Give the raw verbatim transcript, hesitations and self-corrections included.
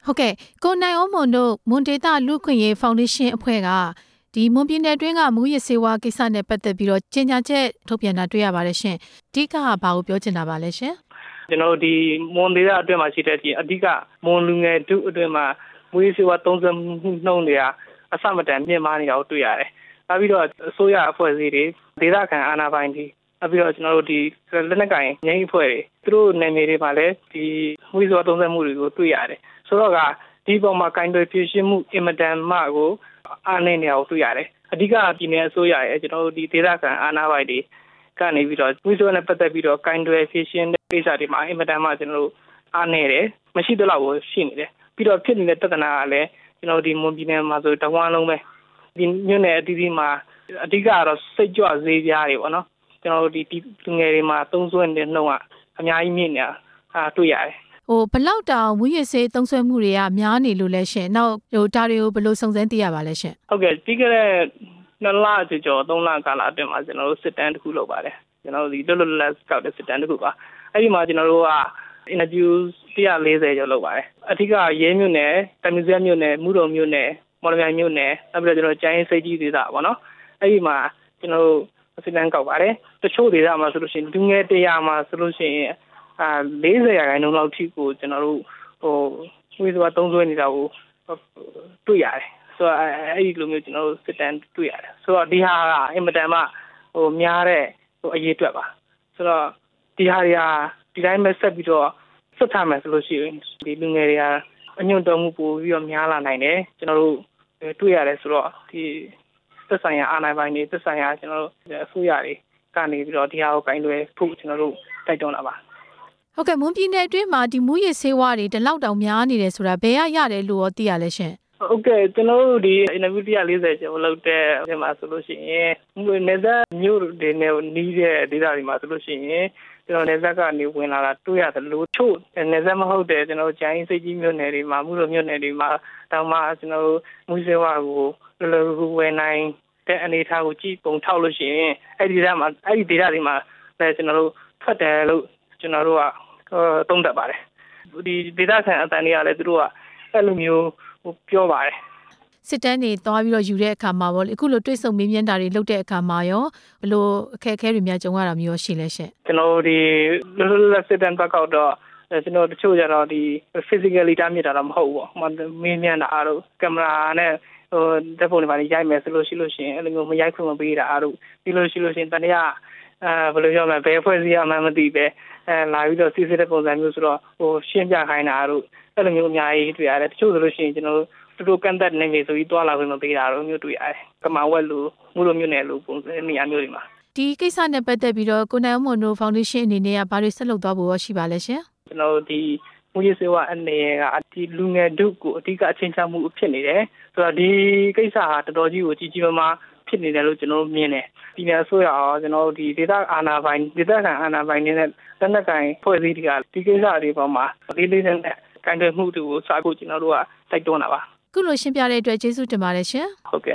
ဟုတ်ကဲ့ကိုနိုင်အောင်မွန်တို့မွန်ဒေတာလူခွင့်ရေးဖောင်ဒေးရှင်းအဖွဲ့ကဒီမွန်ပြည်နယ်တွင်းကမူရစ်ဆေးဝါးကိစ္စနဲ့ပတ်သက်ပြီးတော့ကြေညာချက်ထုတ်ပြန်တာတွေ့ရပါတယ်ရှင်အဓိကကဘာကိုပြောချင်တာပါလဲရှင်ကျွန်တော်တို့ဒီမွန်ဒေတာအတွင်းမှာရှိတဲ့ဒီအဓိကမွန်လူငယ်တို့အတွင်းမှာမူရစ်ဆေးဝါးသုံးစွဲမှုနှုန်းတွေကအဆမတန်မြင့်မားနေတာကိုတွေ့ရတယ်နောက်ပြီးတော့အစိုးရအဖွဲ့အစည်းတွေဒေသခံအာဏာပိုင်တွေနောက်ပြီးတော့ကျွန်တော်တို့ဒီလက်နက်ကိုင်ငြိမ်းအဖွဲ့တွေသူတို့နယ်မြေတွေမှာလည်းဒီမူရစ်ဆေးဝါးသုံးစွဲမှုတွေကိုတွေ့ရတယ်ဆိုတော့ကဒီပေါ်မှာကင်တွယ်ဖြည့်ရှင်းမှုအင်မတန်မှကိုအားနည်းနေတာကိုတွေ့ရတယ်အဓိကပြည်내အစိုးရရဲ့ကျွန်တော်တို့ဒီဒေသခံအာဏာပိုင်တွေကနေပြီးတော့မူရစ်ဆေးဝါးနဲ့ပတ်သက်ပြီးတော့ကင်တွယ်ဖြည့်ရှင်းတဲ့ကိစ္စတွေမှာအင်မတန်မှကျွန်တော်တို့အားနည်းတယ်မရှိသလောက်ကိုရှိနေတယ်ပြီးတော့ဖြစ်နေတဲ့ပြဿနာကလည်းကျွန်တော်ဒီမွန်ပြည်နယ်မှာဆိုတဝမ်းလုံးပဲဒီမြို့နယ်အသီးသီးမှာအဓိကကတော့စိတ်ကြွဈေးပြားတွေပေါ့နော်ကျွန်တော်တို့ဒီလူငယ်တွေမှာသုံးစွဲနေတဲ့နှုန်းကအများကြီးမြင့်နေတာအားတွေ့ရတယ်ဟိုဘလောက်တောင်မူရစ်ဆေးသုံးစွဲမှုတွေကများနေလို့လဲရှင်နောက်ဟိုဒါတွေကိုဘယ်လိုစုံစမ်းသိရပါလဲရှင်ဟုတ်ကဲ့ပြီးခဲ့တဲ့နှစ်လကျော်သုံးလကာလအတွင်းမှာကျွန်တော်တို့စစ်တမ်းတစ်ခုလုပ်ပါတယ်ကျွန်တော်တို့ဒီလွတ်လွတ်လပ်ကောက်တဲ့စစ်တမ်းတစ်ခုပါအဲ့ဒီမှာကျွန်တော်တို့ကအင်တာဗျူးone hundred fortyကျော်လုပ်ပါတယ်အထူးကရဲမြို့နယ်တမီဇက်မြို့နယ်မူတော်မြို့နယ်မော်လမြိုင်မြို့နယ်နောက်ပြီးတော့ကျွန်တော်ကျိုင်းစိတ်ကြီးဒေသပေါ့နော်အဲ့ဒီမှာကျွန်တော်တို့စစ်တမ်းကောက်ပါတယ်တချို့ဒေသမှာဆိုလို့ရှိရင်လူငယ်one hundredမှာဆိုလို့ရှိရင်အာfortyရာခိုင်နှုန်းလောက်ထိကိုကျွန်တော်တို့ဟိုဝိသွားသုံးစွဲနေတာကိုတွေ့ရတယ်ဆိုတော့အဲ့ဒီလိုမျိုးကျွန်တော်တို့စစ်တမ်းတွေ့ရတယ်ဆိုတော့ဒီဟာကအင်မတန်မှဟိုများတဲ့ဟိုအရေးအတွက်ပါဆိုတော့ဒီဟာတွေကဒီတိုင်းပဲဆက်ပြီးတော့ဆက်ထားမယ်ဆိုလို့ရှိရင်ဒီလူငယ်တွေကအညွန့်တော်မှုပိုပြီးတော့များလာနိုင်တယ်ကျွန်တော်တို့တွေ့ရတယ်ဆိုတော့ဒီသက်ဆိုင်ရာအာဏာပိုင်တွေသက်ဆိုင်ရာကျွန်တော်တို့အစိုးရတွေကနေပြီးတော့ဒီဟာကိုကင်တွယ်ဖို့ကျွန်တော်တို့တိုက်တွန်းတာပါဟုတ်ကဲ့မွန်ပြည်နယ်အတွင်းမှာဒီမူရစ်ဆေးဝါးတွေဒီလောက်တောင်များနေတယ်ဆိုတာဘယ်ရရတယ်လို့ရောသိရလဲရှင်ဟုတ်ကဲ့ကျွန်တော်တို့ဒီ interview one hundred fortyကျော်လောက်တဲ့ဒီမှာဆိုလို့ရှိရင်နေသက်မြို့တွေနဲ့နီးတဲ့ဒေသတွေမှာဆိုလို့ရှိရင်ကျွန်တော်နေသက်ကနေဝင်လာတာတွေ့ရတယ်လို့ချို့နေသက်မဟုတ်တဲ့ကျွန်တော်ဂျိုင်းစိတ်ကြီးမြို့နယ်တွေမှာမြို့လိုမြို့နယ်တွေမှာတောင်မှကျွန်တော်မူရစ်ဆေးဝါးကိုလောလောကူဝယ်နိုင်တဲ့အနေအထားကိုကြည့်ပုံထောက်လို့ရှိရင်အဲ့ဒီဒေသမှာအဲ့ဒီဒေသတွေမှာလည်းကျွန်တော်တို့ထွက်တယ်လို့ကျွန်တော်တို့ကသုံးသပ်ပါတယ်ဒီဒေသခံအတန်တွေကလည်းသူတို့ကအဲ့လိုမျိုးဟိုပြောပါတယ်စစ်တမ်းတွေသွားပြီးတော့ယူတဲ့အခါမှာပေါ့အခုလိုတွေ့ဆုံမေးမြန်းတာတွေလုပ်တဲ့အခါမှာရောဘယ်လိုအခက်အခဲတွေများကြုံရတာမျိုးရှိလဲရှင်ကျွန်တော်ဒီလောလောလတ်စစ်တမ်းပတ်ကောက်တော့ကျွန်တော်တချို့ကျတော့ဒီ physically တားမြစ်တာတော့မဟုတ်ဘူးပေါ့မေးမြန်းတာအားလို့ကင်မရာနဲ့ဟိုတက်ဖို့နေပါလိရိုက်မယ်ဆိုလို့ရှိလို့ရှိရင်အဲ့လိုမျိုးမရိုက်ခွင့်မပေးတာအားလို့ပြီးလို့ရှိလို့ရှိရင်တနည်းအားဘယ်လိုပြောမလဲဘယ်ဖွဲ့စည်းရမှန်းမသိပဲအဲလာပြီးတော့စစ်စစ်တဲ့ပုံစံမျိုးဆိုတော့ဟိုရှင်းပြခိုင်းတာတို့အဲ့လိုမျိုးအများကြီးတွေ့ရတယ်တချို့ဆိုလို့ရှိရင်ကျွန်တော်တို့သူတို့ကန်တက်နေနေဆိုပြီးတွာလာခွင့်မပေးတာတို့မျိုးတွေ့ရတယ်ကမာဝက်လူမှုလိုမျိုးနယ်လူပုံစံနေရာမျိုးတွေမှာဒီကိစ္စနဲ့ပတ်သက်ပြီးတော့ကိုနိုင်အောင်မွန်တို့ဖောင်ဒေးရှင်းအနေနဲ့ကဘာတွေဆက်လုပ်သွားဖို့ရှိပါလဲရှင်ကျွန်တော်တို့ဒီမူရစ်ဆေးဝါးအနေကဒီလူငယ်တို့ကိုအဓိကအချင်းချမှုဖြစ်နေတယ်ဆိုတော့ဒီကိစ္စဟာတော်တော်ကြီးကိုကြီးကြီးမားမားဖြစ်နေတယ်လို့ကျွန်တော်တို့မြင်တယ်ပြည်내အစိုးရအောင်ကျွန်တော်တို့ဒီဒေသအာဏာပိုင်ဒေသခံအာဏာပိုင်တွေနဲ့လက်နက်ကိုင်ဖွဲ့စည်းတွေကဒီကိစ္စတွေပေါ်မှာလေးလေးနဲ့ကင်တွယ်မှုတွေကိုစာဖို့ကျွန်တော်တို့ကတိုက်တွန်းတာပါခုလိုရှင်းပြတဲ့အတွက်ကျေးဇူးတင်ပါတယ်ရှင်ဟုတ်ကဲ့